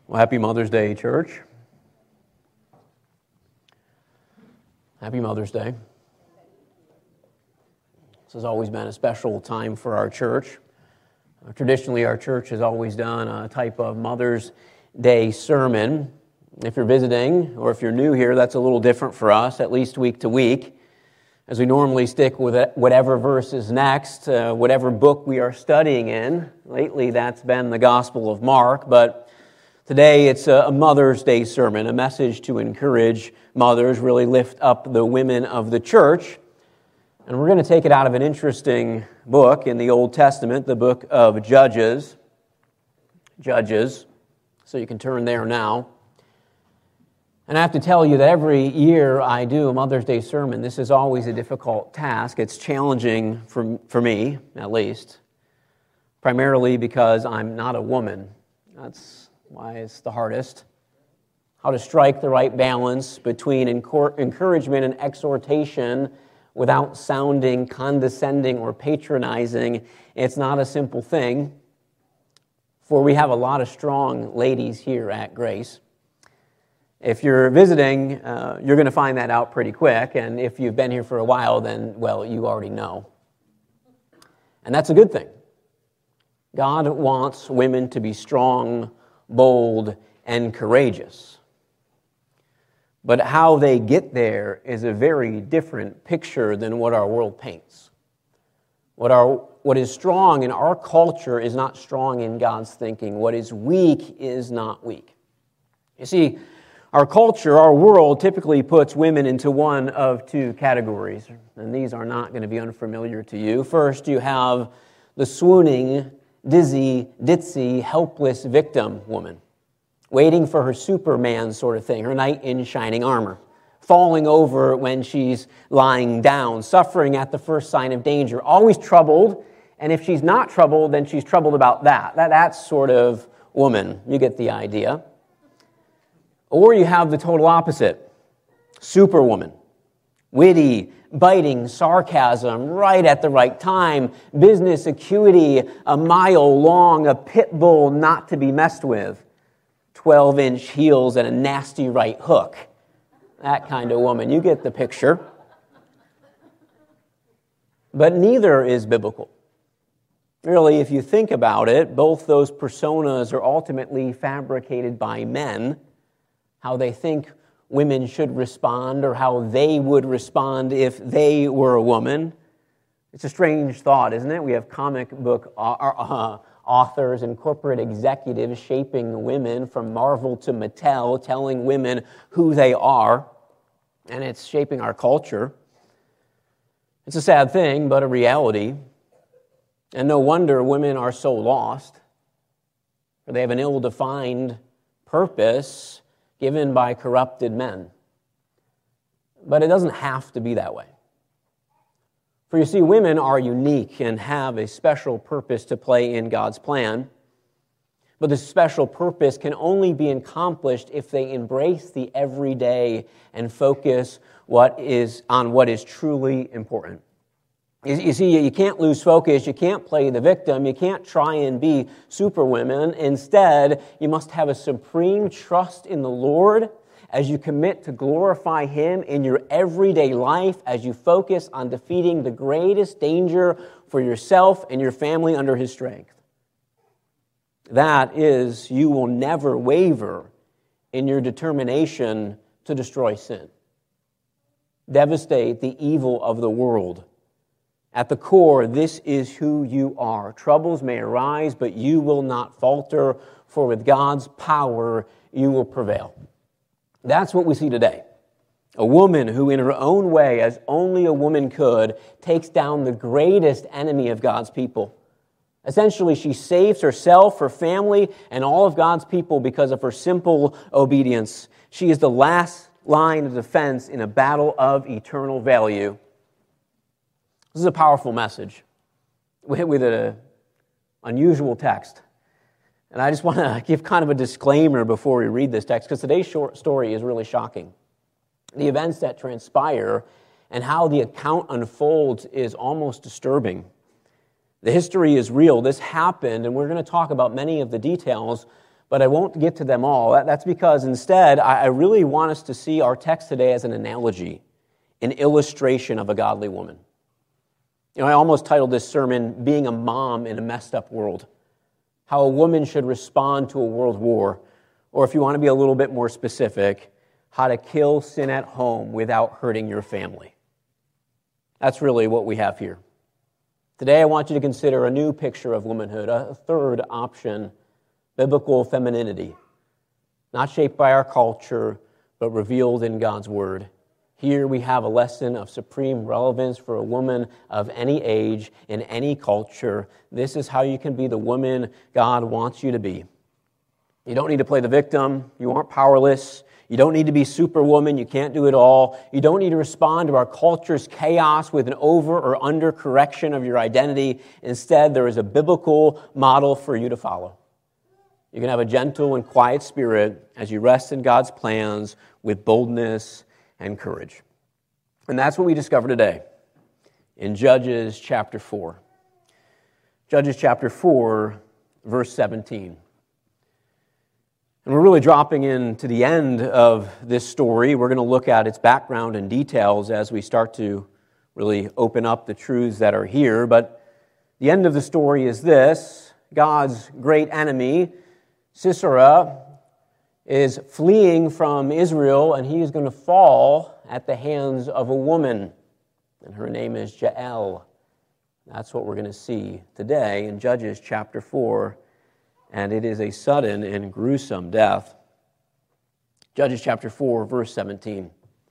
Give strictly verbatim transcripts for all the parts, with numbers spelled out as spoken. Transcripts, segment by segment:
Well, happy Mother's Day, church. Happy Mother's Day. This has always been a special time for our church. Uh, traditionally, our church has always done a type of Mother's Day sermon. If you're visiting or if you're new here, that's a little different for us, at least week to week, as we normally stick with whatever verse is next, uh, whatever book we are studying in. Lately, that's been the Gospel of Mark, but today, it's a Mother's Day sermon, a message to encourage mothers, really lift up the women of the church. And we're going to take it out of an interesting book in the Old Testament, the book of Judges. Judges. So you can turn there now. And I have to tell you that every year I do a Mother's Day sermon, this is always a difficult task. It's challenging for, for me, at least, primarily because I'm not a woman. That's why it's the hardest. How to strike the right balance between encouragement and exhortation without sounding condescending or patronizing. It's not a simple thing, for we have a lot of strong ladies here at Grace. If you're visiting, uh, you're going to find that out pretty quick, and if you've been here for a while, then, well, you already know. And that's a good thing. God wants women to be strong, bold, and courageous. But how they get there is a very different picture than what our world paints. What our what is strong in our culture is not strong in God's thinking. What is weak is not weak. You see, our culture, our world typically puts women into one of two categories, and these are not going to be unfamiliar to you. First, you have the swooning, dizzy, ditzy, helpless victim woman, waiting for her Superman sort of thing, her knight in shining armor, falling over when she's lying down, suffering at the first sign of danger, always troubled, and if she's not troubled, then she's troubled about that. that that's sort of woman. You get the idea. Or you have the total opposite, superwoman, witty, biting sarcasm right at the right time, business acuity a mile long, a pit bull not to be messed with, twelve-inch heels and a nasty right hook. That kind of woman. You get the picture. But neither is biblical. Really, if you think about it, both those personas are ultimately fabricated by men, how they think women should respond or how they would respond if they were a woman. It's a strange thought, isn't it? We have comic book uh, authors and corporate executives shaping women from Marvel to Mattel, telling women who they are, and it's shaping our culture. It's a sad thing, but a reality. And no wonder women are so lost, for they have an ill-defined purpose given by corrupted men. But it doesn't have to be that way. For you see, women are unique and have a special purpose to play in God's plan. But this special purpose can only be accomplished if they embrace the everyday and focus what is on what is truly important. You see, you can't lose focus, you can't play the victim, you can't try and be superwomen. Instead, you must have a supreme trust in the Lord as you commit to glorify Him in your everyday life, as you focus on defeating the greatest danger for yourself and your family under His strength. That is, you will never waver in your determination to destroy sin, devastate the evil of the world. At the core, this is who you are. Troubles may arise, but you will not falter, for with God's power, you will prevail. That's what we see today. A woman who, in her own way, as only a woman could, takes down the greatest enemy of God's people. Essentially, she saves herself, her family, and all of God's people because of her simple obedience. She is the last line of defense in a battle of eternal value. This is a powerful message with an unusual text. And I just want to give kind of a disclaimer before we read this text, because today's short story is really shocking. The events that transpire and how the account unfolds is almost disturbing. The history is real. This happened, and we're going to talk about many of the details, But I won't get to them all. That's because instead, I really want us to see our text today as an analogy, an illustration of a godly woman. You know, I almost titled this sermon, Being a Mom in a Messed Up World. How a woman should respond to a world war. Or if you want to be a little bit more specific, how to kill sin at home without hurting your family. That's really what we have here. Today I want you to consider a new picture of womanhood, a third option, biblical femininity, not shaped by our culture, but revealed in God's Word. Here we have a lesson of supreme relevance for a woman of any age, in any culture. This is how you can be the woman God wants you to be. You don't need to play the victim. You aren't powerless. You don't need to be superwoman. You can't do it all. You don't need to respond to our culture's chaos with an over or under correction of your identity. Instead, there is a biblical model for you to follow. You can have a gentle and quiet spirit as you rest in God's plans with boldness and courage. And that's what we discover today in Judges chapter four. Judges chapter four, verse seventeen. And we're really dropping into the end of this story. We're going to look at its background and details as we start to really open up the truths that are here. But the end of the story is this: God's great enemy, Sisera, is fleeing from Israel, and he is going to fall at the hands of a woman. And her name is Jael. That's what we're going to see today in Judges chapter four. And it is a sudden and gruesome death. Judges chapter four, verse seventeen.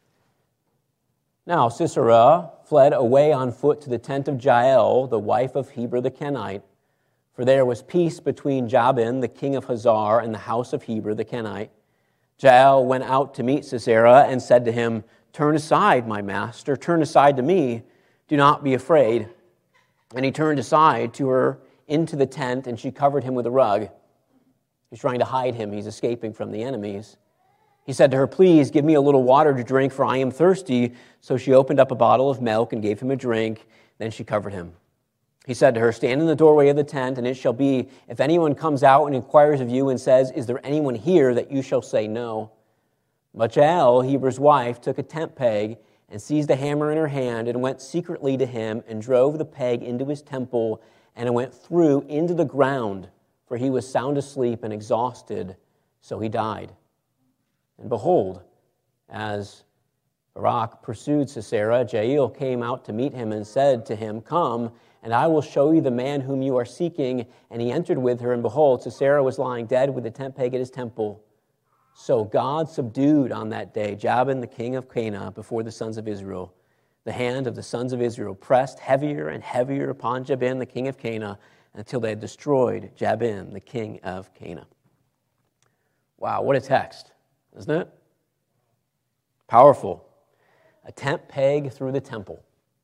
Now Sisera fled away on foot to the tent of Jael, the wife of Heber the Kenite, for there was peace between Jabin, the king of Hazar, and the house of Heber the Kenite. Jael went out to meet Sisera and said to him, "Turn aside, my master, turn aside to me. Do not be afraid." And he turned aside to her into the tent, and she covered him with a rug. He's trying to hide him. He's escaping from the enemies. He said to her, "Please give me a little water to drink, for I am thirsty." So she opened up a bottle of milk and gave him a drink. Then she covered him. He said to her, "Stand in the doorway of the tent, and it shall be, if anyone comes out and inquires of you and says, 'Is there anyone here?' that you shall say no." But Jael, Heber's wife, took a tent peg and seized a hammer in her hand and went secretly to him and drove the peg into his temple, and it went through into the ground, for he was sound asleep and exhausted, so he died. And behold, as Barak pursued Sisera, Jael came out to meet him and said to him, "Come, and I will show you the man whom you are seeking." And he entered with her, and behold, Sisera was lying dead with a tent peg at his temple. So God subdued on that day Jabin, the king of Canaan, before the sons of Israel. The hand of the sons of Israel pressed heavier and heavier upon Jabin, the king of Canaan, until they had destroyed Jabin, the king of Canaan. Wow, what a text, isn't it? Powerful. A tent peg through the temple.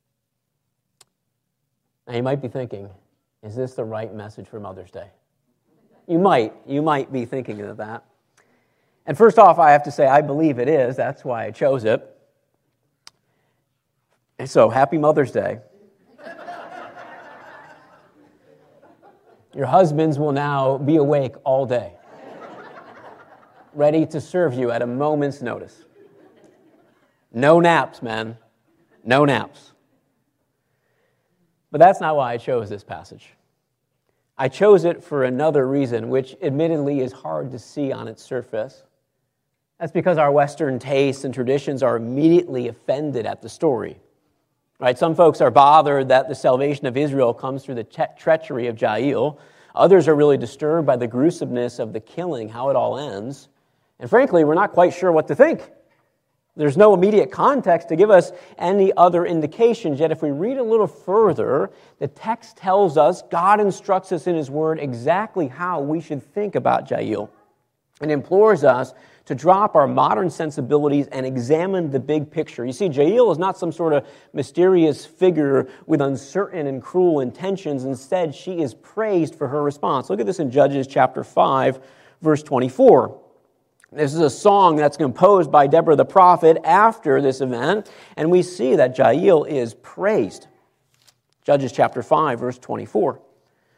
Now you might be thinking, is this the right message for Mother's Day? You might. You might be thinking of that. And first off, I have to say, I believe it is. That's why I chose it. And so, happy Mother's Day. Your husbands will now be awake all day, ready to serve you at a moment's notice. No naps, man. No naps. But that's not why I chose this passage. I chose it for another reason, which admittedly is hard to see on its surface. That's because our Western tastes and traditions are immediately offended at the story. Right? Some folks are bothered that the salvation of Israel comes through the tre- treachery of Jael. Others are really disturbed by the gruesomeness of the killing, how it all ends. And frankly, we're not quite sure what to think. There's no immediate context to give us any other indications, yet if we read a little further, the text tells us, God instructs us in His Word exactly how we should think about Jael, and implores us to drop our modern sensibilities and examine the big picture. You see, Jael is not some sort of mysterious figure with uncertain and cruel intentions. Instead, she is praised for her response. Look at this in Judges chapter five, verse twenty-four. This is a song that's composed by Deborah the prophet after this event, and we see that Jael is praised. Judges chapter five, verse twenty-four.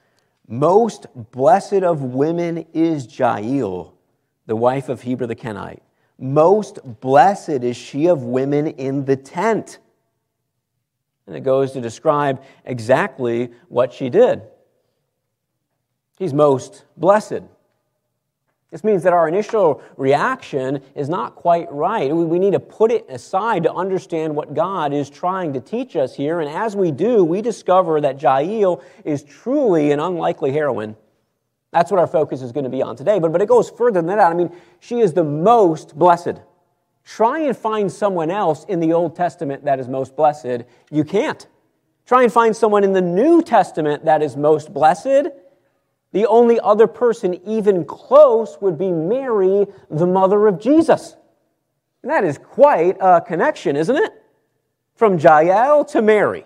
Most blessed of women is Jael, the wife of Heber the Kenite. Most blessed is she of women in the tent. And it goes to describe exactly what she did. She's most blessed. This means that our initial reaction is not quite right. We need to put it aside to understand what God is trying to teach us here. And as we do, we discover that Jael is truly an unlikely heroine. That's what our focus is going to be on today. But, but it goes further than that. I mean, she is the most blessed. Try and find someone else in the Old Testament that is most blessed. You can't. Try and find someone in the New Testament that is most blessed. The only other person even close would be Mary, the mother of Jesus. And that is quite a connection, isn't it? From Jael to Mary.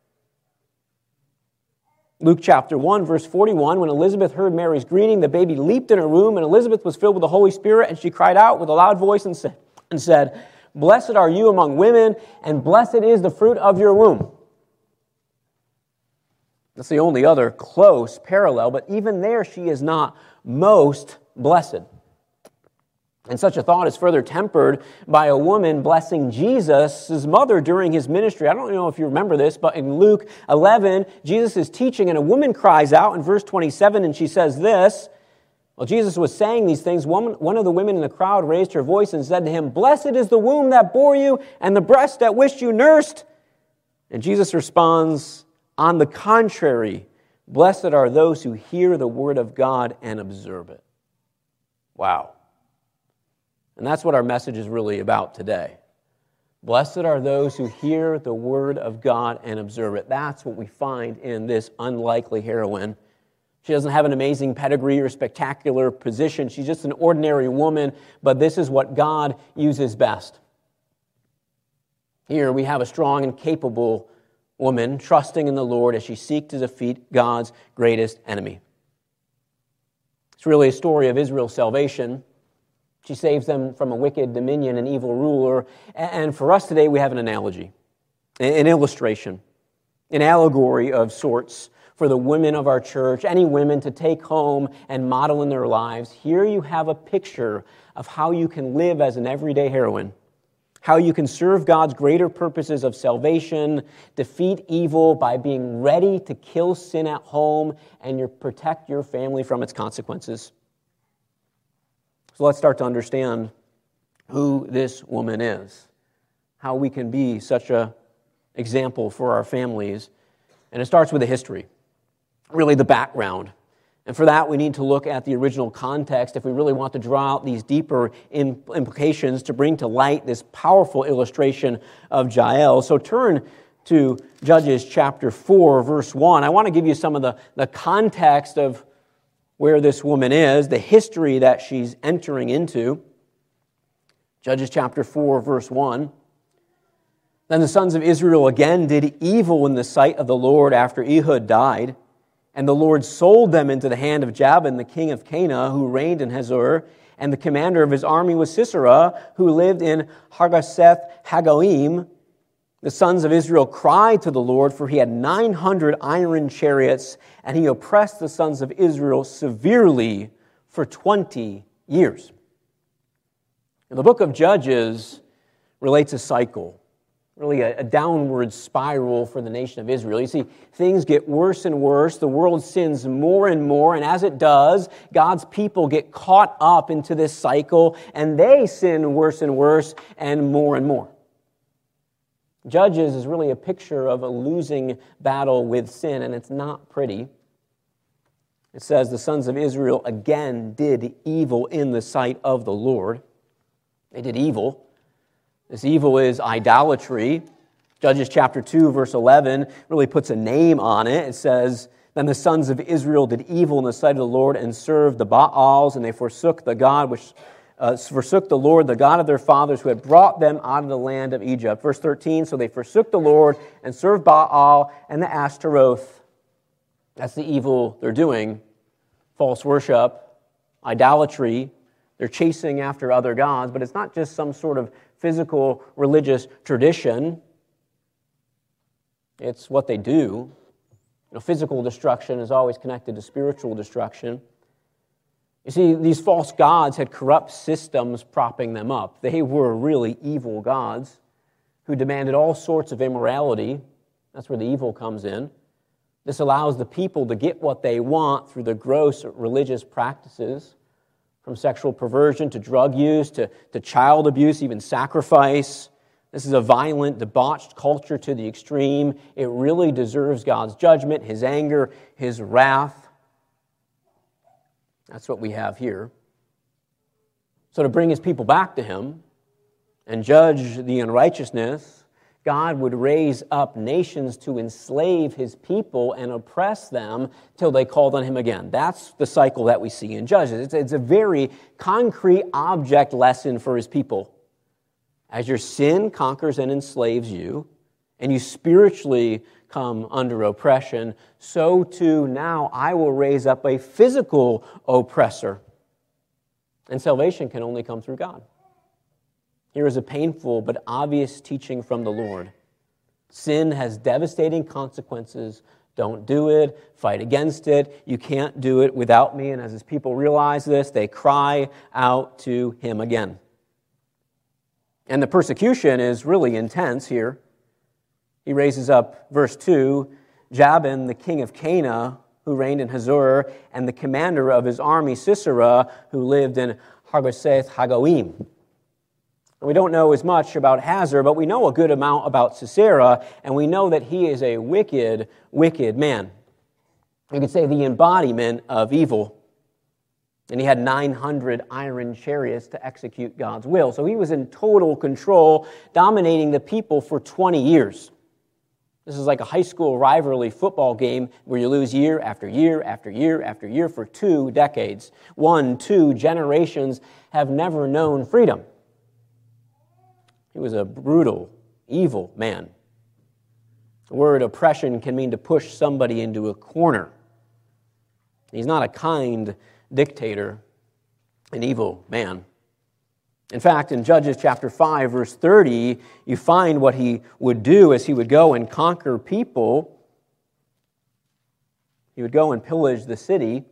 Luke chapter one, verse forty-one, when Elizabeth heard Mary's greeting, the baby leaped in her womb, and Elizabeth was filled with the Holy Spirit, and she cried out with a loud voice and said, and said, "Blessed are you among women, and blessed is the fruit of your womb." That's the only other close parallel, but even there she is not most blessed. And such a thought is further tempered by a woman blessing Jesus' mother during his ministry. I don't know if you remember this, but in Luke eleven, Jesus is teaching, and a woman cries out in verse twenty-seven, and she says this. While Jesus was saying these things, one, one of the women in the crowd raised her voice and said to him, "Blessed is the womb that bore you, and the breast that wished you nursed." And Jesus responds, "On the contrary, blessed are those who hear the word of God and observe it." Wow. And that's what our message is really about today. Blessed are those who hear the word of God and observe it. That's what we find in this unlikely heroine. She doesn't have an amazing pedigree or spectacular position. She's just an ordinary woman, but this is what God uses best. Here we have a strong and capable woman trusting in the Lord as she seeks to defeat God's greatest enemy. It's really a story of Israel's salvation. She saves them from a wicked dominion and evil ruler. And for us today, we have an analogy, an illustration, an allegory of sorts for the women of our church, any women to take home and model in their lives. Here you have a picture of how you can live as an everyday heroine, how you can serve God's greater purposes of salvation, defeat evil by being ready to kill sin at home, and you protect your family from its consequences. So let's start to understand who this woman is, how we can be such an example for our families. And it starts with the history, really the background. And for that, we need to look at the original context if we really want to draw out these deeper implications to bring to light this powerful illustration of Jael. So turn to Judges chapter four, verse one. I want to give you some of the, the context of where this woman is, the history that she's entering into. Judges chapter four, verse one. Then the sons of Israel again did evil in the sight of the Lord after Ehud died. And the Lord sold them into the hand of Jabin, the king of Canaan, who reigned in Hazor. And the commander of his army was Sisera, who lived in Hargaseth Hagoim. The sons of Israel cried to the Lord, for he had nine hundred iron chariots, and he oppressed the sons of Israel severely for twenty years. And the book of Judges relates a cycle, really a, a downward spiral for the nation of Israel. You see, things get worse and worse. The world sins more and more, and as it does, God's people get caught up into this cycle, and they sin worse and worse and more and more. Judges is really a picture of a losing battle with sin, and it's not pretty. It says the sons of Israel again did evil in the sight of the Lord. They did evil. This evil is idolatry. Judges chapter two, verse eleven really puts a name on it. It says, "Then the sons of Israel did evil in the sight of the Lord and served the Baals, and they forsook the God which Uh, forsook the Lord, the God of their fathers, who had brought them out of the land of Egypt." Verse thirteen, "So they forsook the Lord and served Baal and the Ashtaroth." That's the evil they're doing. False worship, idolatry. They're chasing after other gods, but it's not just some sort of physical religious tradition. It's what they do. You know, physical destruction is always connected to spiritual destruction. You see, these false gods had corrupt systems propping them up. They were really evil gods who demanded all sorts of immorality. That's where the evil comes in. This allows the people to get what they want through the gross religious practices, from sexual perversion to drug use to, to child abuse, even sacrifice. This is a violent, debauched culture to the extreme. It really deserves God's judgment, His anger, His wrath. That's what we have here. So to bring His people back to Him and judge the unrighteousness, God would raise up nations to enslave His people and oppress them till they called on Him again. That's the cycle that we see in Judges. It's, it's a very concrete object lesson for His people. As your sin conquers and enslaves you, and you spiritually come under oppression, so too now I will raise up a physical oppressor. And salvation can only come through God. Here is a painful but obvious teaching from the Lord. Sin has devastating consequences. Don't do it. Fight against it. You can't do it without me. And as His people realize this, they cry out to Him again. And the persecution is really intense here. He raises up, verse two, Jabin, the king of Canaan, who reigned in Hazor, and the commander of his army, Sisera, who lived in Hargoseth Hagoim. We don't know as much about Hazor, but we know a good amount about Sisera, and we know that he is a wicked, wicked man. You could say the embodiment of evil. And he had nine hundred iron chariots to execute God's will. So he was in total control, dominating the people for twenty years. This is like a high school rivalry football game where you lose year after year after year after year for two decades. One, two generations have never known freedom. He was a brutal, evil man. The word oppression can mean to push somebody into a corner. He's not a kind dictator, an evil man. In fact, in Judges chapter five, verse thirty, you find what he would do as he would go and conquer people. He would go and pillage the city.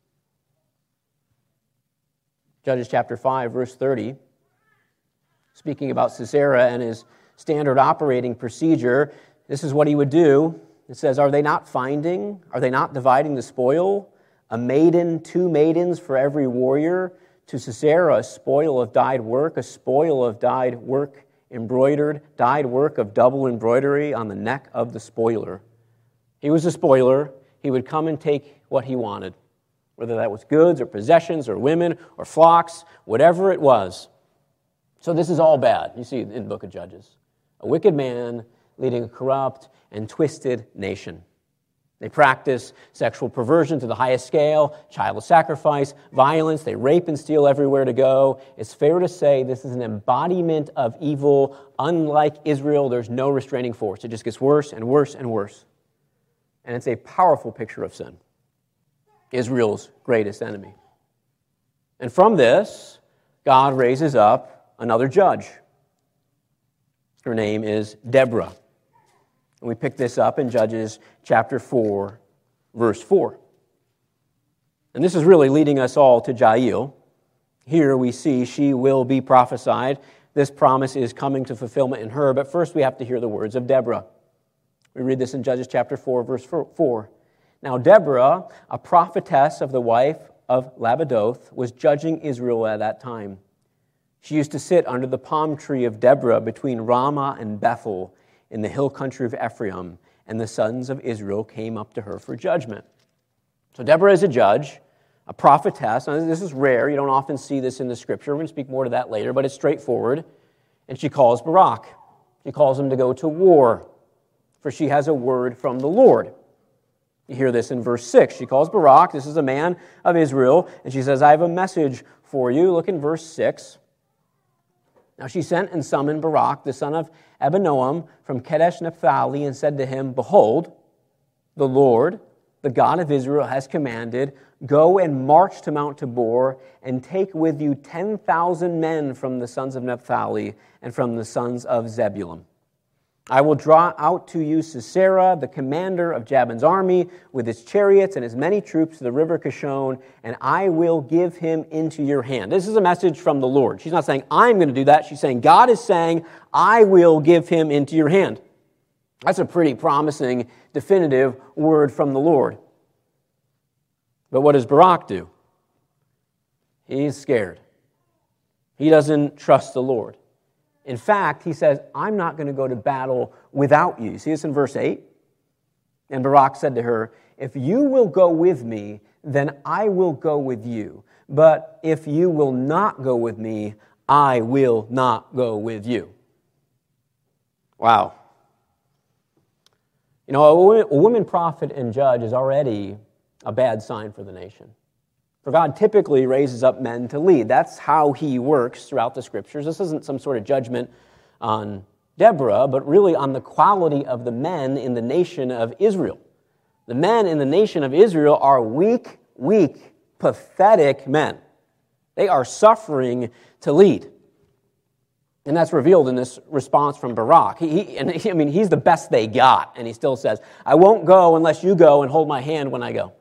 Judges chapter five, verse thirty. Speaking about Sisera and his standard operating procedure, this is what he would do. It says, are they not finding? Are they not dividing the spoil? A maiden, two maidens for every warrior. To Sisera, a spoil of dyed work, a spoil of dyed work embroidered, dyed work of double embroidery on the neck of the spoiler. He was a spoiler. He would come and take what he wanted, whether that was goods or possessions or women or flocks, whatever it was. So this is all bad, you see in the book of Judges. A wicked man leading a corrupt and twisted nation. They practice sexual perversion to the highest scale, child sacrifice, violence. They rape and steal everywhere to go. It's fair to say this is an embodiment of evil. Unlike Israel, there's no restraining force. It just gets worse and worse and worse. And it's a powerful picture of sin. Israel's greatest enemy. And from this, God raises up another judge. Her name is Deborah. And we pick this up in Judges chapter four, verse four. And this is really leading us all to Jael. Here we see she will be prophesied. This promise is coming to fulfillment in her, but first we have to hear the words of Deborah. We read this in Judges chapter four, verse four. Now Deborah, a prophetess of the wife of Labadoth, was judging Israel at that time. She used to sit under the palm tree of Deborah between Ramah and Bethel in the hill country of Ephraim, and the sons of Israel came up to her for judgment. So Deborah is a judge, a prophetess. Now, this is rare. You don't often see this in the Scripture. We're going to speak more to that later, but it's straightforward. And she calls Barak. She calls him to go to war, for she has a word from the Lord. You hear this in verse six. She calls Barak. This is a man of Israel, and she says, I have a message for you. Look in verse six. Now she sent and summoned Barak, the son of Abinoam, from Kadesh Naphtali, and said to him, Behold, the Lord, the God of Israel, has commanded, Go and march to Mount Tabor, and take with you ten thousand men from the sons of Naphtali and from the sons of Zebulun. I will draw out to you Sisera, the commander of Jabin's army, with his chariots and his many troops to the river Kishon, and I will give him into your hand. This is a message from the Lord. She's not saying, I'm going to do that. She's saying, God is saying, I will give him into your hand. That's a pretty promising, definitive word from the Lord. But what does Barak do? He's scared. He doesn't trust the Lord. In fact, he says, I'm not going to go to battle without you. You see this in verse eight? And Barak said to her, if you will go with me, then I will go with you. But if you will not go with me, I will not go with you. Wow. You know, a woman, a woman prophet and judge is already a bad sign for the nation. For God typically raises up men to lead. That's how he works throughout the Scriptures. This isn't some sort of judgment on Deborah, but really on the quality of the men in the nation of Israel. The men in the nation of Israel are weak, weak, pathetic men. They are suffering to lead. And that's revealed in this response from Barak. He, he, and he, I mean, he's the best they got, and he still says, I won't go unless you go and hold my hand when I go.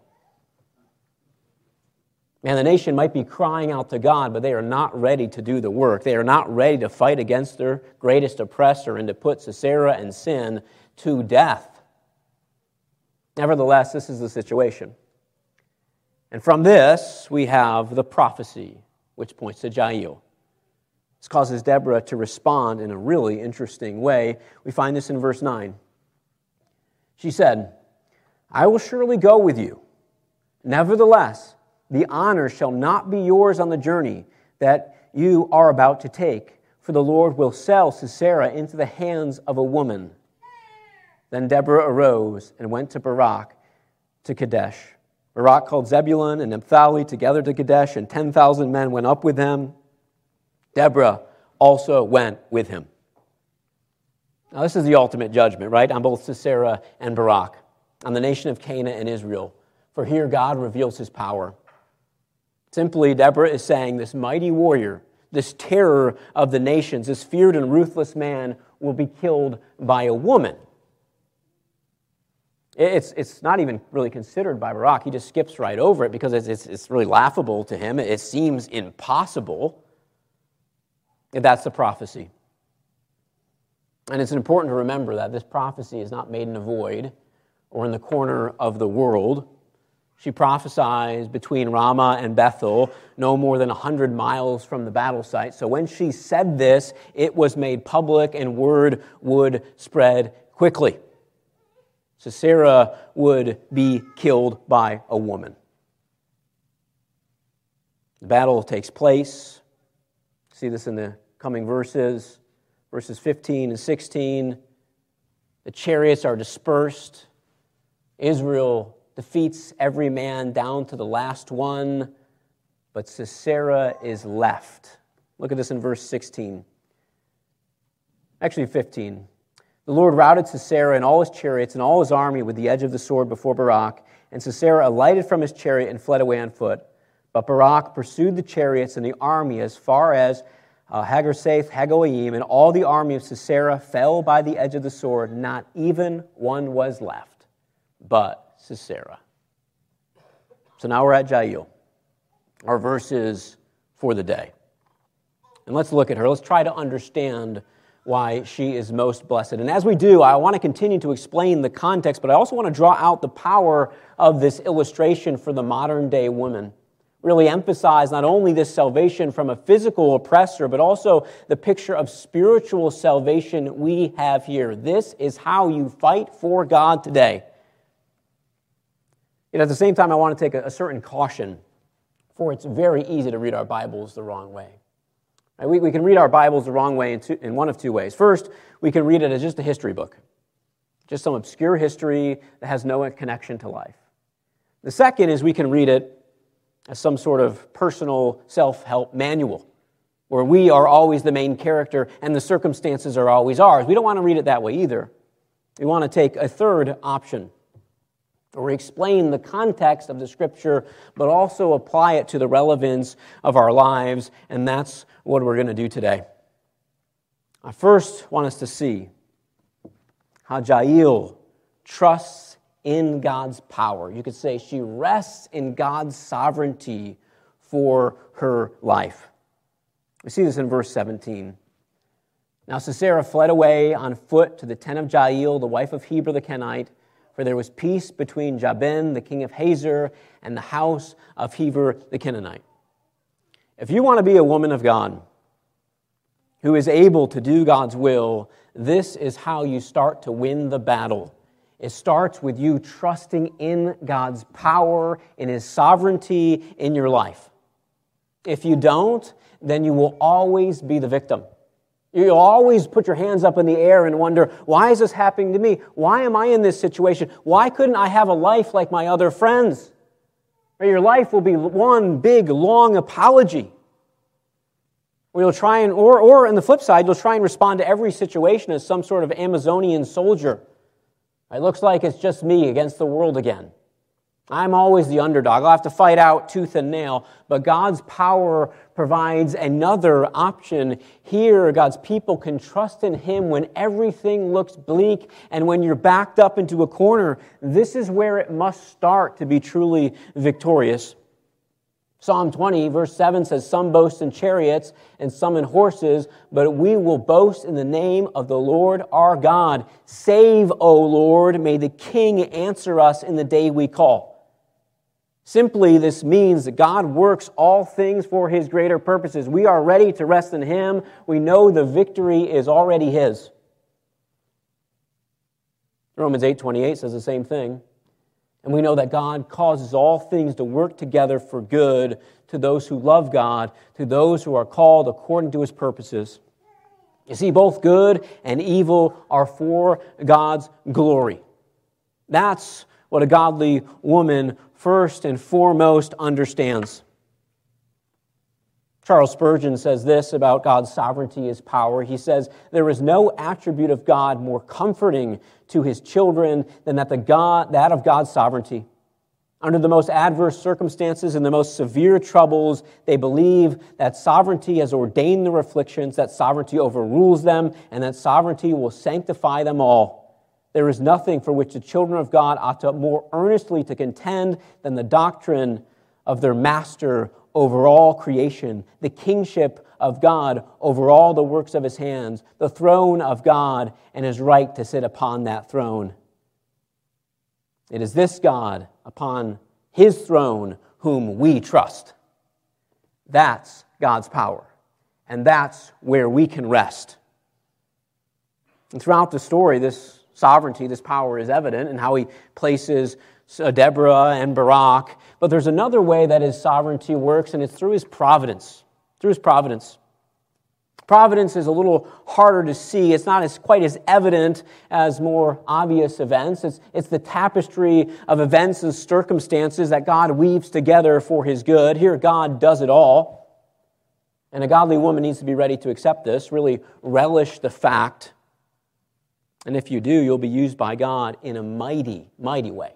And the nation might be crying out to God, but they are not ready to do the work. They are not ready to fight against their greatest oppressor and to put Sisera and sin to death. Nevertheless, this is the situation. And from this, we have the prophecy, which points to Jael. This causes Deborah to respond in a really interesting way. We find this in verse nine. She said, I will surely go with you. Nevertheless, the honor shall not be yours on the journey that you are about to take, for the Lord will sell Sisera into the hands of a woman. Then Deborah arose and went to Barak to Kadesh. Barak called Zebulun and Naphtali together to Kadesh, and ten thousand men went up with them. Deborah also went with him. Now this is the ultimate judgment, right, on both Sisera and Barak, on the nation of Canaan and Israel. For here God reveals his power. Simply, Deborah is saying this mighty warrior, this terror of the nations, this feared and ruthless man will be killed by a woman. It's, it's not even really considered by Barak. He just skips right over it because it's, it's, it's really laughable to him. It seems impossible. And that's the prophecy. And it's important to remember that this prophecy is not made in a void or in the corner of the world. She prophesies between Ramah and Bethel, no more than one hundred miles from the battle site. So when she said this, it was made public and word would spread quickly. Sisera would be killed by a woman. The battle takes place. See this in the coming verses, verses fifteen and sixteen. The chariots are dispersed. Israel defeats every man down to the last one, but Sisera is left. Look at this in verse sixteen. Actually, fifteen. The Lord routed Sisera and all his chariots and all his army with the edge of the sword before Barak, and Sisera alighted from his chariot and fled away on foot. But Barak pursued the chariots and the army as far as uh, Hagersath, Hagoyim, and all the army of Sisera fell by the edge of the sword. Not even one was left, but Sisera. So now we're at Jael, our verses for the day. And let's look at her. Let's try to understand why she is most blessed. And as we do, I want to continue to explain the context, but I also want to draw out the power of this illustration for the modern day woman. Really emphasize not only this salvation from a physical oppressor, but also the picture of spiritual salvation we have here. This is how you fight for God today. Yet at the same time, I want to take a, a certain caution, for it's very easy to read our Bibles the wrong way. Right? We, we can read our Bibles the wrong way in, two, in one of two ways. First, we can read it as just a history book, just some obscure history that has no connection to life. The second is we can read it as some sort of personal self-help manual, where we are always the main character and the circumstances are always ours. We don't want to read it that way either. We want to take a third option, or explain the context of the Scripture, but also apply it to the relevance of our lives, and that's what we're going to do today. I first want us to see Hajael trusts in God's power. You could say she rests in God's sovereignty for her life. We see this in verse seventeen. Now Sisera fled away on foot to the tent of Jael, the wife of Heber the Kenite, for there was peace between Jabin, the king of Hazor, and the house of Heber the Kenite. If you want to be a woman of God who is able to do God's will, this is how you start to win the battle. It starts with you trusting in God's power, in His sovereignty in your life. If you don't, then you will always be the victim. You'll always put your hands up in the air and wonder, why is this happening to me? Why am I in this situation? Why couldn't I have a life like my other friends? Or your life will be one big, long apology. Or you'll try and, or, or on the flip side, you'll try and respond to every situation as some sort of Amazonian soldier. It looks like it's just me against the world again. I'm always the underdog. I'll have to fight out tooth and nail. But God's power provides another option. Here, God's people can trust in Him when everything looks bleak and when you're backed up into a corner. This is where it must start to be truly victorious. Psalm twenty, verse seven says, "Some boast in chariots and some in horses, but we will boast in the name of the Lord our God. Save, O Lord, may the King answer us in the day we call." Simply, this means that God works all things for His greater purposes. We are ready to rest in Him. We know the victory is already His. Romans eight twenty-eight says the same thing. And we know that God causes all things to work together for good to those who love God, to those who are called according to His purposes. You see, both good and evil are for God's glory. That's what a godly woman first and foremost understands. Charles Spurgeon says this about God's sovereignty, His power. He says, "There is no attribute of God more comforting to His children than that, the God, that of God's sovereignty. Under the most adverse circumstances and the most severe troubles, they believe that sovereignty has ordained their afflictions, that sovereignty overrules them, and that sovereignty will sanctify them all. There is nothing for which the children of God ought to more earnestly to contend than the doctrine of their master over all creation, the kingship of God over all the works of His hands, the throne of God and His right to sit upon that throne. It is this God upon His throne whom we trust." That's God's power, and that's where we can rest. And throughout the story, this sovereignty, this power is evident in how He places Deborah and Barak. But there's another way that His sovereignty works, and it's through His providence. Through His providence. Providence is a little harder to see. It's not as quite as evident as more obvious events. It's, it's the tapestry of events and circumstances that God weaves together for His good. Here, God does it all. And a godly woman needs to be ready to accept this, really relish the fact. And if you do, you'll be used by God in a mighty, mighty way.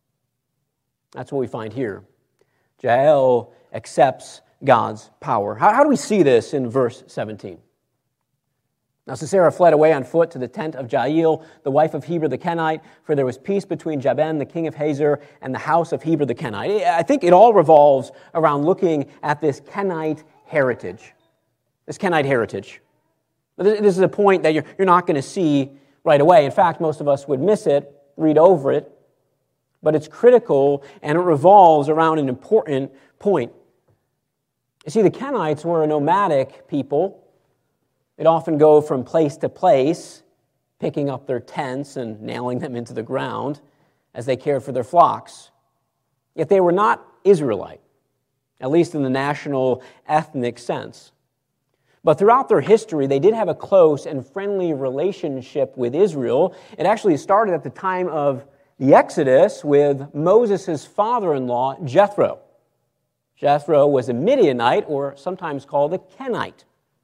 That's what we find here. Jael accepts God's power. How, how do we see this in verse seventeen? Now Sisera fled away on foot to the tent of Jael, the wife of Heber the Kenite, for there was peace between Jabin, the king of Hazor, and the house of Heber the Kenite. I think it all revolves around looking at this Kenite heritage. This Kenite heritage. This is a point that you're, you're not going to see right away. In fact, most of us would miss it, read over it. But it's critical, and it revolves around an important point. You see, the Kenites were a nomadic people. They'd often go from place to place, picking up their tents and nailing them into the ground as they cared for their flocks. Yet they were not Israelite, at least in the national ethnic sense. But throughout their history, they did have a close and friendly relationship with Israel. It actually started at the time of the Exodus with Moses' father-in-law, Jethro. Jethro was a Midianite, or sometimes called a Kenite.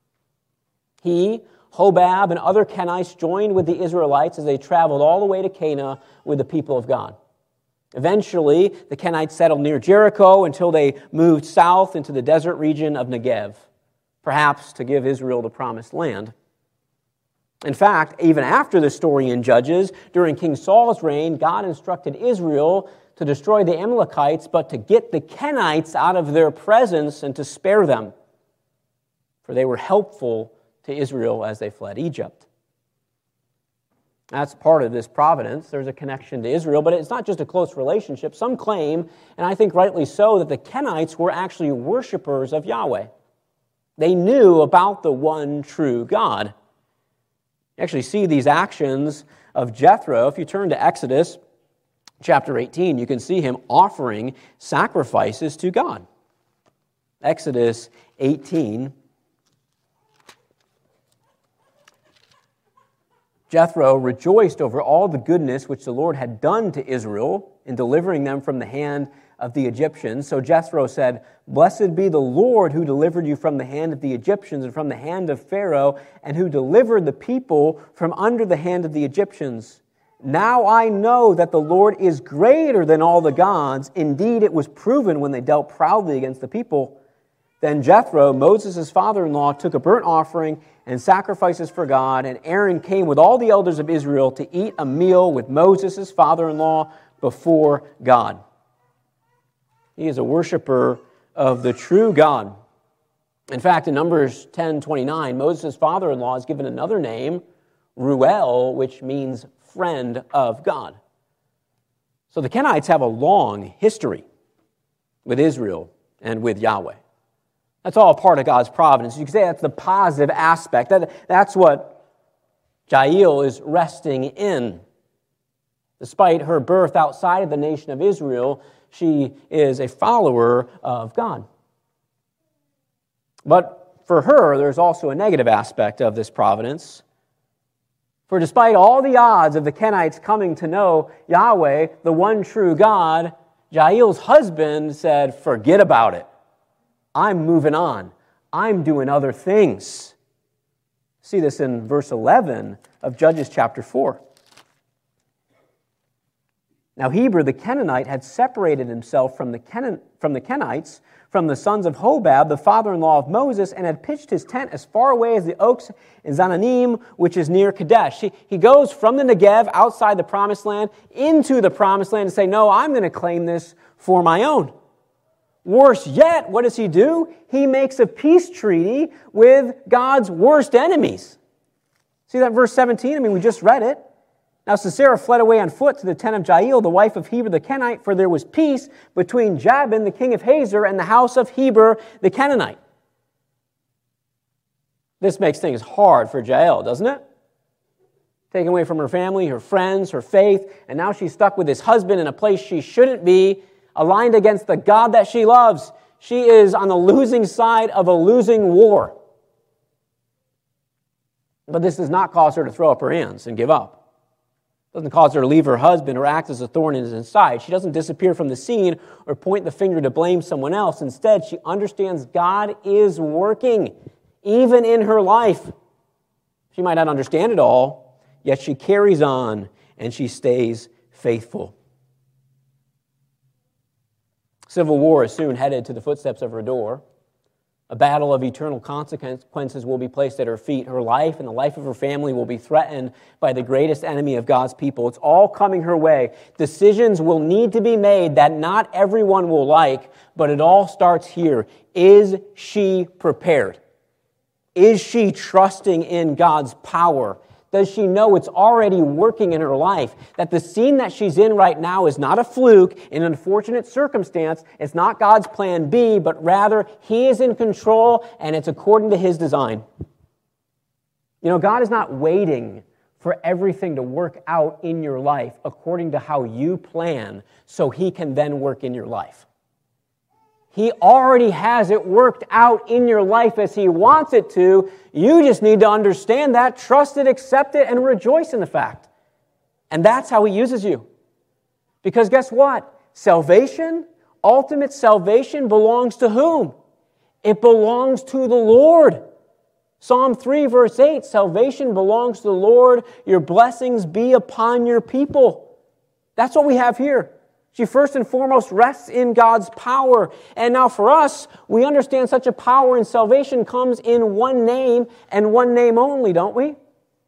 He, Hobab, and other Kenites joined with the Israelites as they traveled all the way to Canaan with the people of God. Eventually, the Kenites settled near Jericho until they moved south into the desert region of Negev, perhaps to give Israel the promised land. In fact, even after the story in Judges, during King Saul's reign, God instructed Israel to destroy the Amalekites, but to get the Kenites out of their presence and to spare them, for they were helpful to Israel as they fled Egypt. That's part of this providence. There's a connection to Israel, but it's not just a close relationship. Some claim, and I think rightly so, that the Kenites were actually worshipers of Yahweh. They knew about the one true God. You actually see these actions of Jethro. If you turn to Exodus chapter eighteen, you can see him offering sacrifices to God. Exodus eighteen. Jethro rejoiced over all the goodness which the Lord had done to Israel in delivering them from the hand of the Egyptians. So Jethro said, "Blessed be the Lord who delivered you from the hand of the Egyptians and from the hand of Pharaoh, and who delivered the people from under the hand of the Egyptians. Now I know that the Lord is greater than all the gods. Indeed, it was proven when they dealt proudly against the people." Then Jethro, Moses' father-in-law, took a burnt offering and sacrifices for God, and Aaron came with all the elders of Israel to eat a meal with Moses' father-in-law before God. He is a worshiper of the true God. In fact, in Numbers ten twenty-nine, Moses' father-in-law is given another name, Ruel, which means friend of God. So the Kenites have a long history with Israel and with Yahweh. That's all part of God's providence. You could say that's the positive aspect. That, that's what Jael is resting in. Despite her birth outside of the nation of Israel, she is a follower of God. But for her, there's also a negative aspect of this providence. For despite all the odds of the Kenites coming to know Yahweh, the one true God, Jael's husband said, "Forget about it. I'm moving on. I'm doing other things." See this in verse eleven of Judges chapter four. Now Heber the Kenite had separated himself from the, Ken- from the Kenites, from the sons of Hobab, the father-in-law of Moses, and had pitched his tent as far away as the oaks in Zananim, which is near Kadesh. He, he goes from the Negev, outside the promised land, into the promised land and say, "No, I'm going to claim this for my own." Worse yet, what does he do? He makes a peace treaty with God's worst enemies. See that verse seventeen? I mean, we just read it. Now Sisera fled away on foot to the tent of Jael, the wife of Heber the Kenite, for there was peace between Jabin, the king of Hazor, and the house of Heber the Kenite. This makes things hard for Jael, doesn't it? Taken away from her family, her friends, her faith, and now she's stuck with this husband in a place she shouldn't be, aligned against the God that she loves. She is on the losing side of a losing war. But this does not cause her to throw up her hands and give up. It doesn't cause her to leave her husband or act as a thorn in his side. She doesn't disappear from the scene or point the finger to blame someone else. Instead, she understands God is working, even in her life. She might not understand it all, yet she carries on and she stays faithful. Civil war is soon headed to the footsteps of her door. A battle of eternal consequences will be placed at her feet. Her life and the life of her family will be threatened by the greatest enemy of God's people. It's all coming her way. Decisions will need to be made that not everyone will like, but it all starts here. Is she prepared? Is she trusting in God's power? Does she know it's already working in her life? That the scene that she's in right now is not a fluke, an unfortunate circumstance. It's not God's plan B, but rather He is in control and it's according to His design. You know, God is not waiting for everything to work out in your life according to how you plan so He can then work in your life. He already has it worked out in your life as He wants it to. You just need to understand that, trust it, accept it, and rejoice in the fact. And that's how He uses you. Because guess what? Salvation, ultimate salvation, belongs to whom? It belongs to the Lord. Psalm three, verse eight, salvation belongs to the Lord. Your blessings be upon your people. That's what we have here. She first and foremost rests in God's power. And now for us, we understand such a power in salvation comes in one name and one name only, don't we?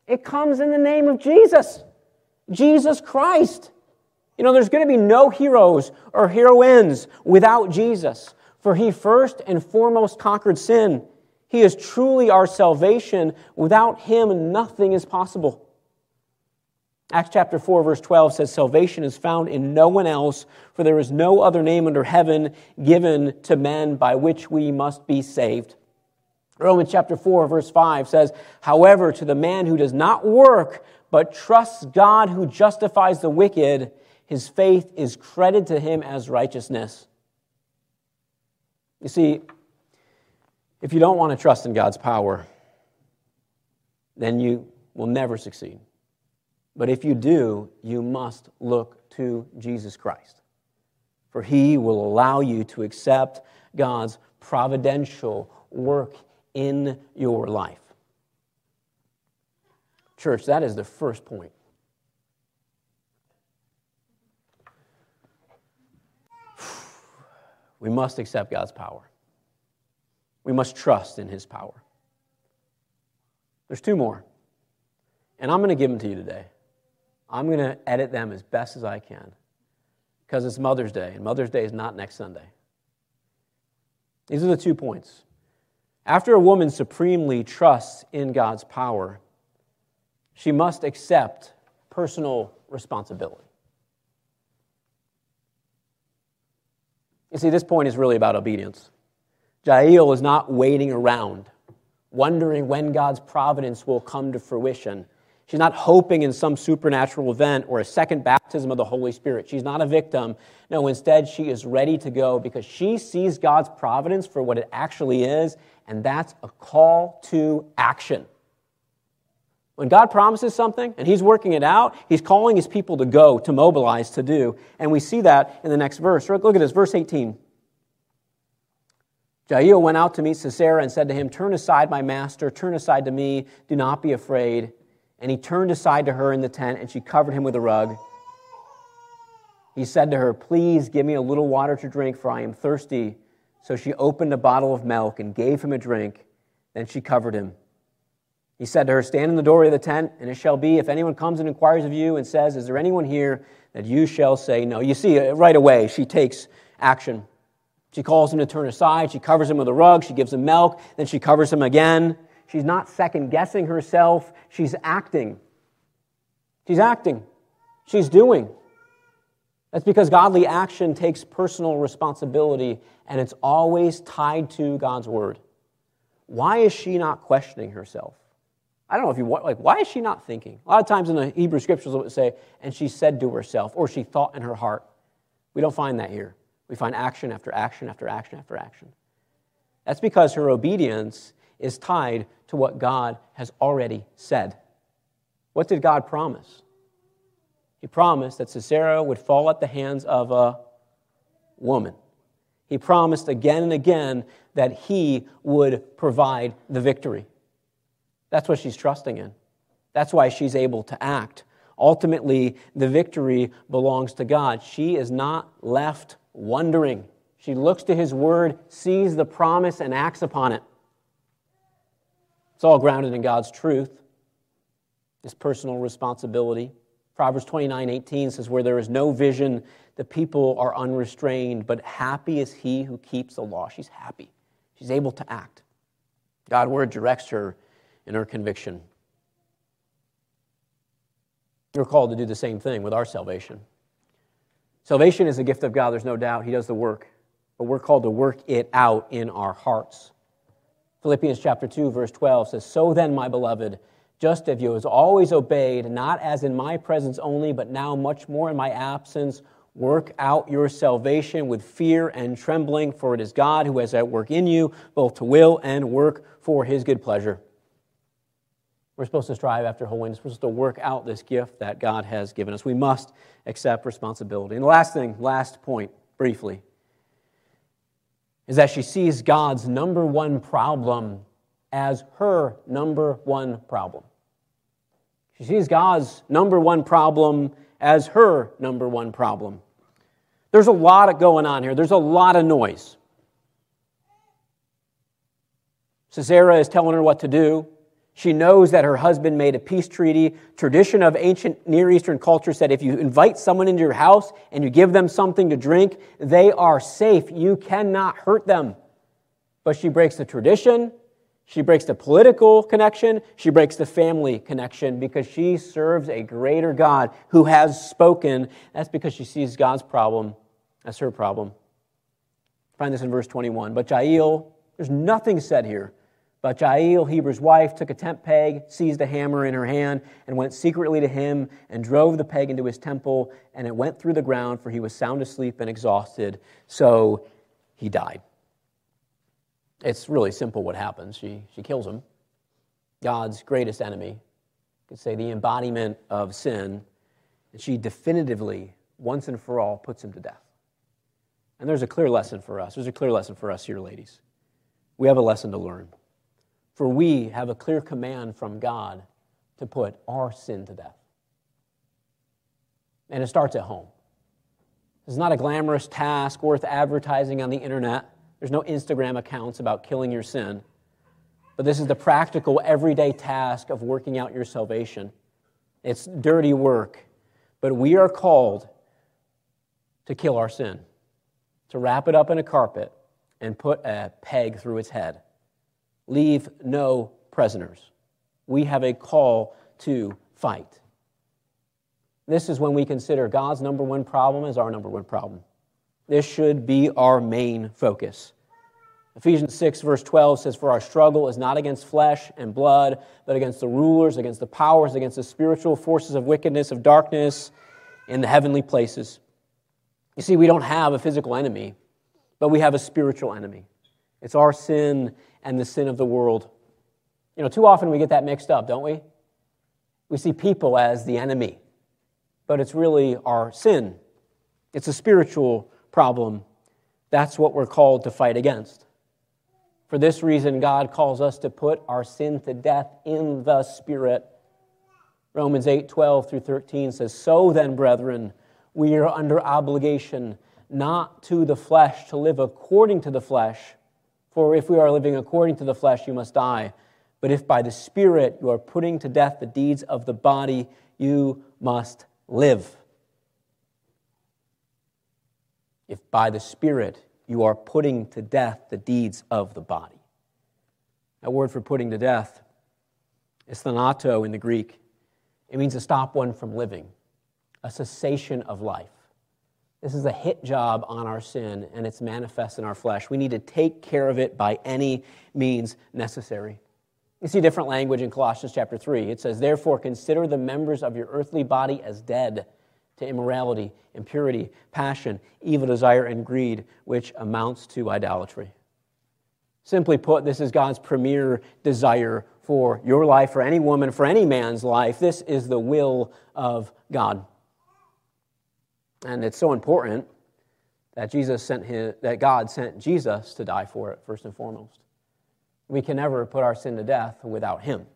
It comes in the name of Jesus, Jesus Christ. You know, there's going to be no heroes or heroines without Jesus, for he first and foremost conquered sin. He is truly our salvation. Without him, nothing is possible. Acts chapter four, verse twelve says, salvation is found in no one else, for there is no other name under heaven given to men by which we must be saved. Romans chapter four, verse five says, however, to the man who does not work, but trusts God who justifies the wicked, his faith is credited to him as righteousness. You see, if you don't want to trust in God's power, then you will never succeed. But if you do, you must look to Jesus Christ, for he will allow you to accept God's providential work in your life. Church, that is the first point. We must accept God's power. We must trust in his power. There's two more, and I'm going to give them to you today. I'm going to edit them as best as I can because it's Mother's Day, and Mother's Day is not next Sunday. These are the two points. After a woman supremely trusts in God's power, she must accept personal responsibility. You see, this point is really about obedience. Jael is not waiting around, wondering when God's providence will come to fruition. She's not hoping in some supernatural event or a second baptism of the Holy Spirit. She's not a victim. No, instead, she is ready to go because she sees God's providence for what it actually is, and that's a call to action. When God promises something and he's working it out, he's calling his people to go, to mobilize, to do. And we see that in the next verse. Look at this, verse eighteen. Jael went out to meet Sisera and said to him, turn aside, my master, turn aside to me, do not be afraid. And he turned aside to her in the tent, and she covered him with a rug. He said to her, please give me a little water to drink, for I am thirsty. So she opened a bottle of milk and gave him a drink. Then she covered him. He said to her, stand in the doorway of the tent, and it shall be, if anyone comes and inquires of you and says, is there anyone here, that you shall say no. You see, right away, she takes action. She calls him to turn aside. She covers him with a rug. She gives him milk. Then she covers him again. She's not second-guessing herself. She's acting. She's acting. She's doing. That's because godly action takes personal responsibility, and it's always tied to God's word. Why is she not questioning herself? I don't know if you want, like, why is she not thinking? A lot of times in the Hebrew Scriptures it would say, and she said to herself, or she thought in her heart. We don't find that here. We find action after action after action after action. That's because her obedience is tied to what God has already said. What did God promise? He promised that Sisera would fall at the hands of a woman. He promised again and again that he would provide the victory. That's what she's trusting in. That's why she's able to act. Ultimately, the victory belongs to God. She is not left wondering. She looks to his word, sees the promise, and acts upon it. It's all grounded in God's truth, his personal responsibility. Proverbs twenty-nine eighteen says, where there is no vision, the people are unrestrained, but happy is he who keeps the law. She's happy. She's able to act. God's word directs her in her conviction. We're called to do the same thing with our salvation. Salvation is a gift of God, there's no doubt. He does the work. But we're called to work it out in our hearts. Philippians chapter two, verse twelve says, so then, my beloved, just as you have always obeyed, not as in my presence only, but now much more in my absence, work out your salvation with fear and trembling, for it is God who has at work in you, both to will and work for his good pleasure. We're supposed to strive after holiness. We're supposed to work out this gift that God has given us. We must accept responsibility. And the last thing, last point, briefly, is that she sees God's number one problem as her number one problem. She sees God's number one problem as her number one problem. There's a lot going on here. There's a lot of noise. Sisera is telling her what to do. She knows that her husband made a peace treaty. Tradition of ancient Near Eastern culture said if you invite someone into your house and you give them something to drink, they are safe. You cannot hurt them. But she breaks the tradition. She breaks the political connection. She breaks the family connection because she serves a greater God who has spoken. That's because she sees God's problem as her problem. Find this in verse twenty-one. But Jael, there's nothing said here. But Jael, Heber's wife, took a tent peg, seized a hammer in her hand, and went secretly to him and drove the peg into his temple, and it went through the ground, for he was sound asleep and exhausted. So he died. It's really simple what happens. She, she kills him. God's greatest enemy. You could say the embodiment of sin. And she definitively, once and for all, puts him to death. And there's a clear lesson for us. There's a clear lesson for us here, ladies. We have a lesson to learn. For we have a clear command from God to put our sin to death. And it starts at home. This is not a glamorous task worth advertising on the internet. There's no Instagram accounts about killing your sin. But this is the practical, everyday task of working out your salvation. It's dirty work. But we are called to kill our sin, to wrap it up in a carpet and put a peg through its head. Leave no prisoners. We have a call to fight. This is when we consider God's number one problem as our number one problem. This should be our main focus. Ephesians six, verse twelve says, "For our struggle is not against flesh and blood, but against the rulers, against the powers, against the spiritual forces of wickedness, of darkness in the heavenly places." You see, we don't have a physical enemy, but we have a spiritual enemy. It's our sin and the sin of the world. You know, too often we get that mixed up, don't we? We see people as the enemy, but it's really our sin. It's a spiritual problem. That's what we're called to fight against. For this reason, God calls us to put our sin to death in the Spirit. Romans eight, twelve through thirteen says, "So then, brethren, we are under obligation not to the flesh to live according to the flesh. For if we are living according to the flesh, you must die. But if by the Spirit you are putting to death the deeds of the body, you must live." If by the Spirit you are putting to death the deeds of the body. That word for putting to death is thanato in the Greek. It means to stop one from living, a cessation of life. This is a hit job on our sin, and it's manifest in our flesh. We need to take care of it by any means necessary. You see different language in Colossians chapter three. It says, "Therefore consider the members of your earthly body as dead to immorality, impurity, passion, evil desire, and greed, which amounts to idolatry." Simply put, this is God's premier desire for your life, for any woman, for any man's life. This is the will of God. And it's so important that Jesus sent his, that God sent Jesus to die for it, first and foremost. We can never put our sin to death without him.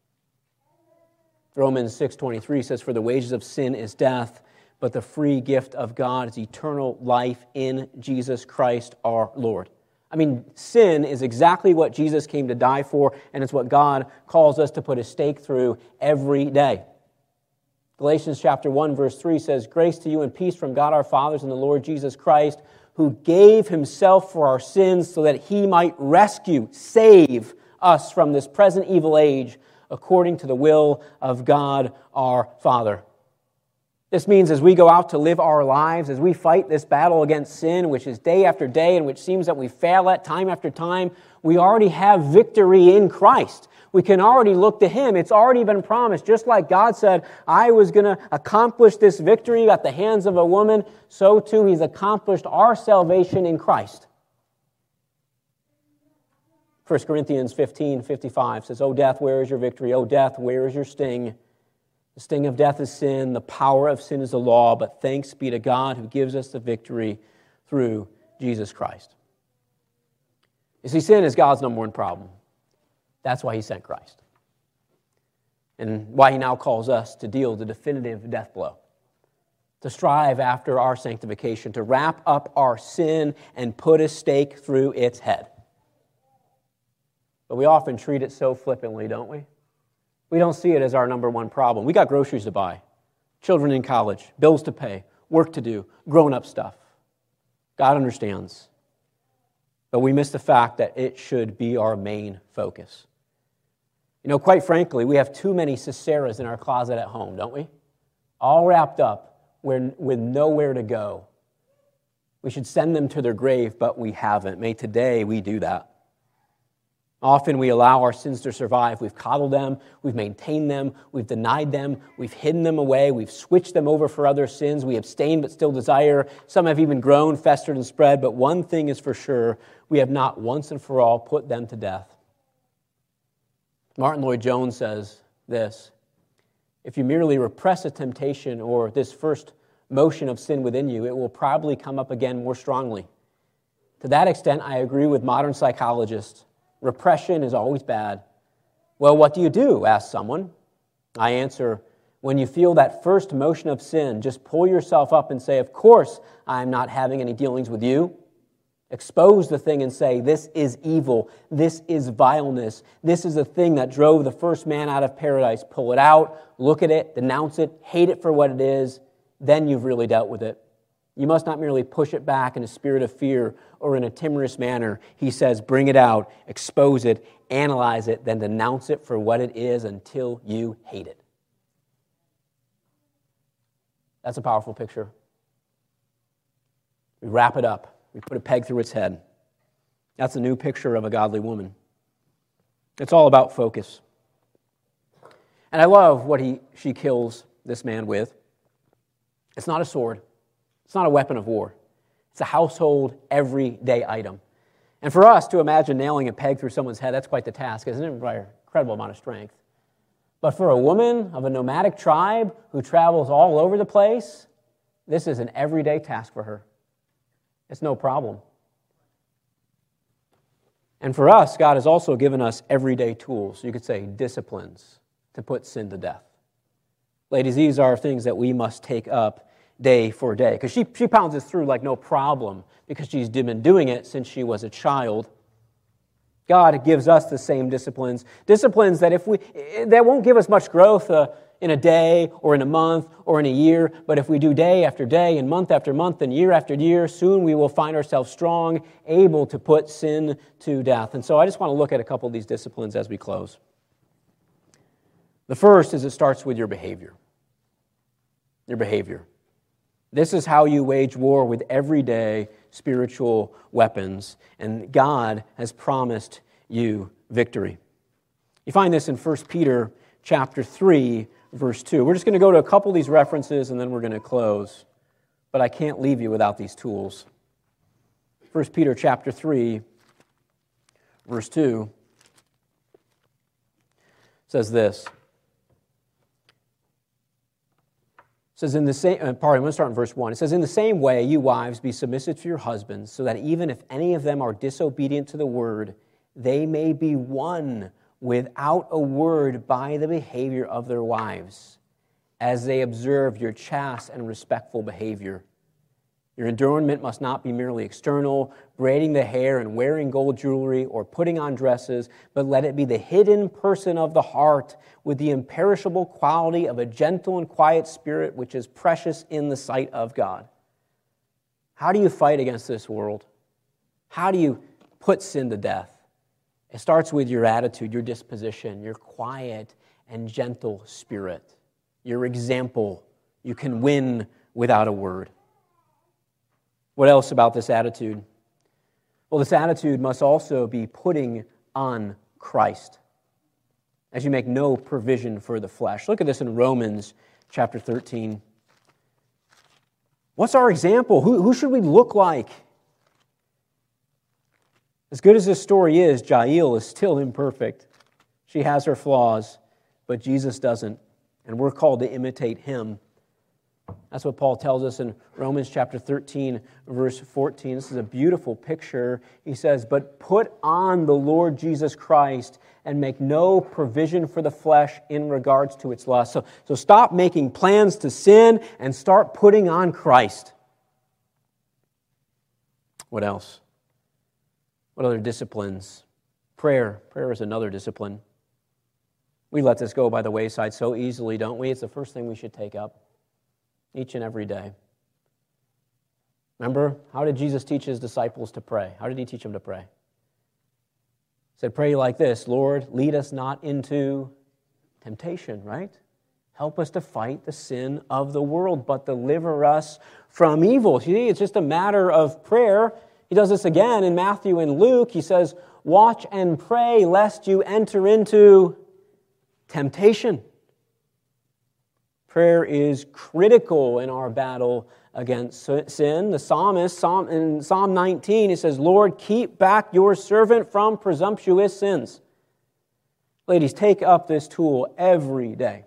Romans six twenty-three says, "For the wages of sin is death, but the free gift of God is eternal life in Jesus Christ our Lord." I mean, sin is exactly what Jesus came to die for, and it's what God calls us to put a stake through every day. Galatians chapter one, verse three says, "Grace to you and peace from God our fathers and the Lord Jesus Christ, who gave himself for our sins so that he might rescue, save us from this present evil age, according to the will of God our Father." This means as we go out to live our lives, as we fight this battle against sin, which is day after day and which seems that we fail at time after time, we already have victory in Christ. We can already look to him. It's already been promised. Just like God said, "I was going to accomplish this victory at the hands of a woman," so too he's accomplished our salvation in Christ. First Corinthians fifteen fifty-five says, "O death, where is your victory? O death, where is your sting? The sting of death is sin. The power of sin is the law. But thanks be to God who gives us the victory through Jesus Christ." You see, sin is God's number one problem. That's why he sent Christ. And why he now calls us to deal the definitive death blow. To strive after our sanctification. To wrap up our sin and put a stake through its head. But we often treat it so flippantly, don't we? We don't see it as our number one problem. We got groceries to buy, children in college, bills to pay, work to do, grown-up stuff. God understands. But we miss the fact that it should be our main focus. You know, quite frankly, we have too many Siseras in our closet at home, don't we? All wrapped up with nowhere to go. We should send them to their grave, but we haven't. May today we do that. Often we allow our sins to survive. We've coddled them, we've maintained them, we've denied them, we've hidden them away, we've switched them over for other sins, we abstain but still desire. Some have even grown, festered, and spread, but one thing is for sure, we have not once and for all put them to death. Martin Lloyd-Jones says this: if you merely repress a temptation or this first motion of sin within you, it will probably come up again more strongly. To that extent, I agree with modern psychologists. Repression is always bad. Well, what do you do? Asks someone. I answer, when you feel that first motion of sin, just pull yourself up and say, of course I'm not having any dealings with you. Expose the thing and say, this is evil. This is vileness. This is the thing that drove the first man out of paradise. Pull it out, look at it, denounce it, hate it for what it is. Then you've really dealt with it. You must not merely push it back in a spirit of fear or in a timorous manner. He says, bring it out, expose it, analyze it, then denounce it for what it is until you hate it. That's a powerful picture. We wrap it up. We put a peg through its head. That's a new picture of a godly woman. It's all about focus. And I love what he she kills this man with. It's not a sword. It's not a weapon of war. It's a household, everyday item. And for us to imagine nailing a peg through someone's head, that's quite the task, isn't it? It requires an incredible amount of strength. But for a woman of a nomadic tribe who travels all over the place, this is an everyday task for her. It's no problem. And for us, God has also given us everyday tools, you could say disciplines, to put sin to death. Ladies, these are things that we must take up day for day. Because she, she pounds this through like no problem because she's been doing it since she was a child. God gives us the same disciplines. Disciplines that if we that won't give us much growth uh, in a day or in a month or in a year, but if we do day after day and month after month and year after year, soon we will find ourselves strong, able to put sin to death. And so I just want to look at a couple of these disciplines as we close. The first is it starts with your behavior. Your behavior. This is how you wage war with everyday spiritual weapons, and God has promised you victory. You find this in First Peter chapter three, verse two. We're just going to go to a couple of these references, and then we're going to close. But I can't leave you without these tools. First Peter chapter three, verse two says this. It says in the same, uh, pardon, I'm going to start in verse one. It says, in the same way, you wives, be submissive to your husbands, so that even if any of them are disobedient to the word, they may be won without a word by the behavior of their wives, as they observe your chaste and respectful behavior. Your adornment must not be merely external, braiding the hair and wearing gold jewelry or putting on dresses, but let it be the hidden person of the heart with the imperishable quality of a gentle and quiet spirit which is precious in the sight of God. How do you fight against this world? How do you put sin to death? It starts with your attitude, your disposition, your quiet and gentle spirit, your example. You can win without a word. What else about this attitude? Well, this attitude must also be putting on Christ as you make no provision for the flesh. Look at this in Romans chapter thirteen. What's our example? Who, who should we look like? As good as this story is, Jael is still imperfect. She has her flaws, but Jesus doesn't, and we're called to imitate him. That's what Paul tells us in Romans chapter thirteen, verse fourteen. This is a beautiful picture. He says, but put on the Lord Jesus Christ and make no provision for the flesh in regards to its lust. So, so stop making plans to sin and start putting on Christ. What else? What other disciplines? Prayer. Prayer is another discipline. We let this go by the wayside so easily, don't we? It's the first thing we should take up each and every day. Remember, how did Jesus teach his disciples to pray? How did he teach them to pray? He said, pray like this, Lord, lead us not into temptation, right? Help us to fight the sin of the world, but deliver us from evil. See, it's just a matter of prayer. He does this again in Matthew and Luke. He says, watch and pray lest you enter into temptation. Prayer is critical in our battle against sin. The psalmist, Psalm, in Psalm nineteen, he says, Lord, keep back your servant from presumptuous sins. Ladies, take up this tool every day.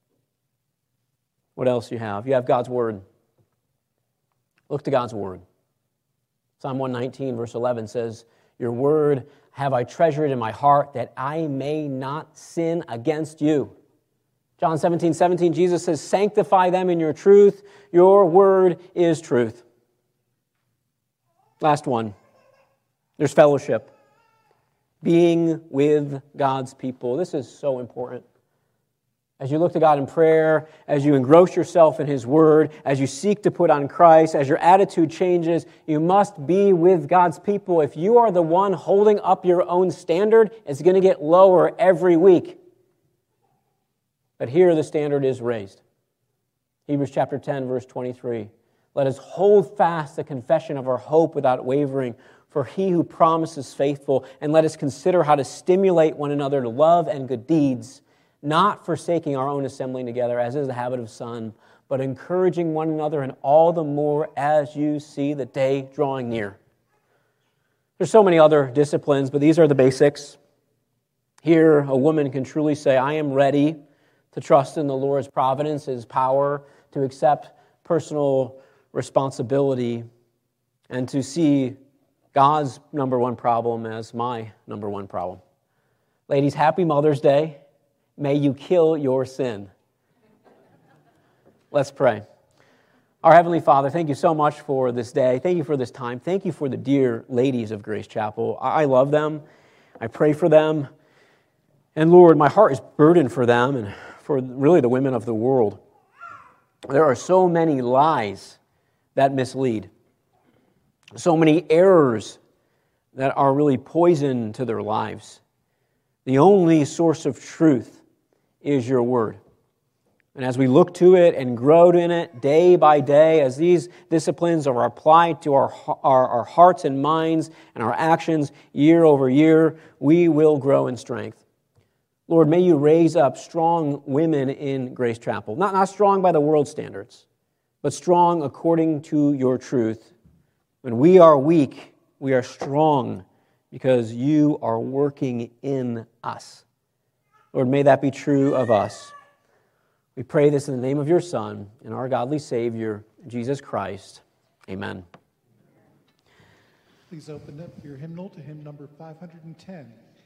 What else you have? You have God's Word. Look to God's Word. Psalm one nineteen, verse eleven says, your Word have I treasured in my heart that I may not sin against you. John seventeen, seventeen, Jesus says, sanctify them in your truth. Your word is truth. Last one. There's fellowship. Being with God's people. This is so important. As you look to God in prayer, as you engross yourself in His Word, as you seek to put on Christ, as your attitude changes, you must be with God's people. If you are the one holding up your own standard, it's going to get lower every week. But here the standard is raised. Hebrews chapter ten, verse twenty-three. Let us hold fast the confession of our hope without wavering, for He who promises faithful, and let us consider how to stimulate one another to love and good deeds, not forsaking our own assembling together, as is the habit of some, but encouraging one another, and all the more as you see the day drawing near. There's so many other disciplines, but these are the basics. Here, a woman can truly say, I am ready to trust in the Lord's providence, His power, to accept personal responsibility, and to see God's number one problem as my number one problem. Ladies, happy Mother's Day. May you kill your sin. Let's pray. Our Heavenly Father, thank you so much for this day. Thank you for this time. Thank you for the dear ladies of Grace Chapel. I love them. I pray for them. And Lord, my heart is burdened for them and for really the women of the world. There are so many lies that mislead. So many errors that are really poison to their lives. The only source of truth is your Word. And as we look to it and grow in it day by day, as these disciplines are applied to our, our, our hearts and minds and our actions year over year, we will grow in strength. Lord, may you raise up strong women in Grace Chapel. Not, not strong by the world standards, but strong according to your truth. When we are weak, we are strong because you are working in us. Lord, may that be true of us. We pray this in the name of your Son and our godly Savior, Jesus Christ. Amen. Please open up your hymnal to hymn number five hundred ten.